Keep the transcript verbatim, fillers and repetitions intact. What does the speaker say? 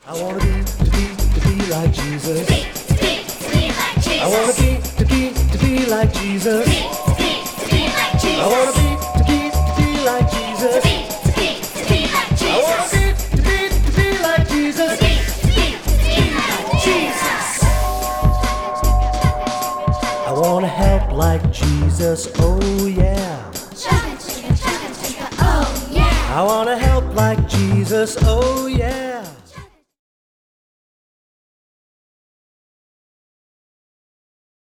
I wanna be, to be, to be like Jesus. Be, be, be like Jesus. I wanna be, to be, to be like Jesus. Be, be, be like Jesus. I wanna be, to be, to be like Jesus. Be, be, be like Jesus. I wanna be, to be, to be like Jesus. Be, be, be like Jesus. I wanna help like Jesus, oh yeah. Chugga, chugga, chugga, chugga, oh yeah. I wanna help like Jesus, oh yeah.